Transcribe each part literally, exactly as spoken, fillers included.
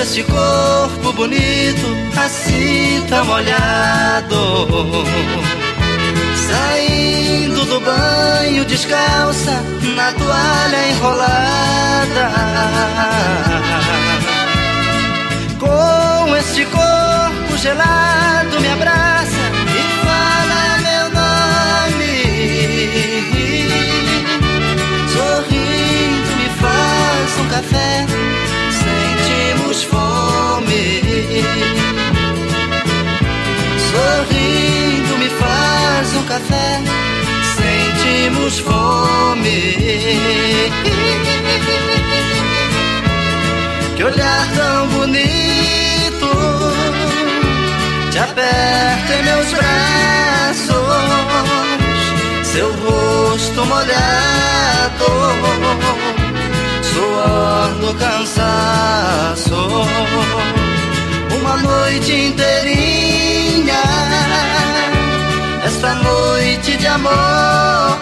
esse corpo bonito, assim tão molhado, saindo do banho descalça, na toalha enrolada. Com este corpo gelado me abraça e fala meu nome, sorrindo me faz um café, sentimos fome. Sorrindo me faz um café, sentimos fome. Que olhar tão bonito, te aperto em meus braços, seu rosto molhado, suor do cansaço. Uma noite inteirinha, esta noite de amor,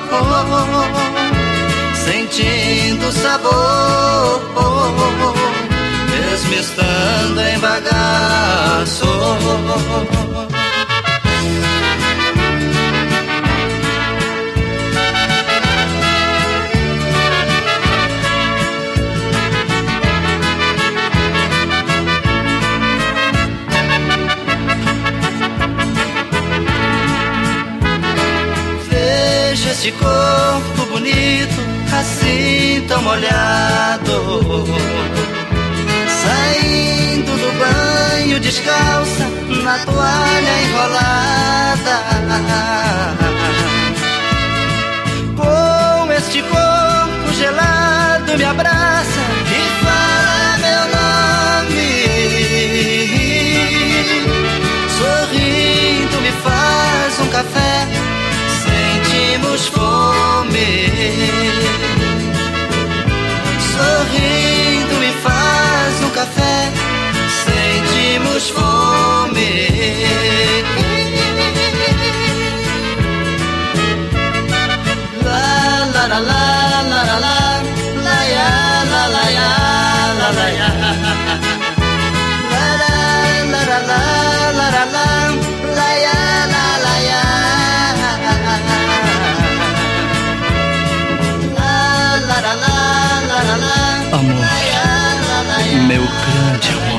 sentindo o sabor, mesmo estando em bagaço. Veja esse corpo bonito, assim tão molhado, saindo do banho descalça, na toalha enrolada. Com este corpo gelado me abraça e fala meu nome, sorrindo me faz um café, sentimos fome. Sorrindo me faz um café, sentimos fome. La la la la la la la, la ya la la ya la la ya, la la la la la la la la, la ya la la ya, la la la la la la. Amor, meu grande amor.